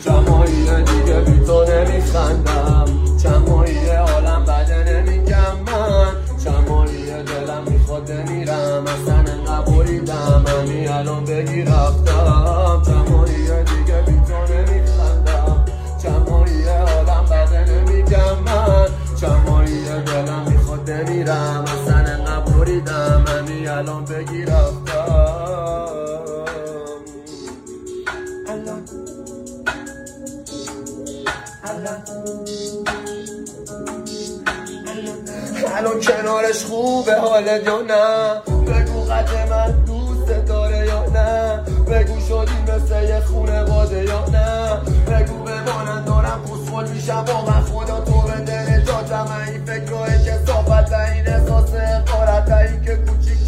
چمایی دیگه بی تو نمیخندم، چمایی عالم بده نمیگم من، چمایی دلم میخواد میرم اصلا انقدر بریدم همین الان بگی رفتم، چمایی دیگه بی تو نمیخندم، چمایی عالم بده نمیگم من، چمایی دلم میخواد میرم اصلا انقدر بریدم همین الان بگی رفتم. الان کنارش خوبه حالت یا نه؟ بگو قد من دوست داره یا نه؟ بگو شدی مثل یه خونواده یا نه؟ بگو بمانن دارم خوشحال میشم واقعا خدا تو بده نجاتم این فکر و کسافت این احساس اقارت این که کوچیک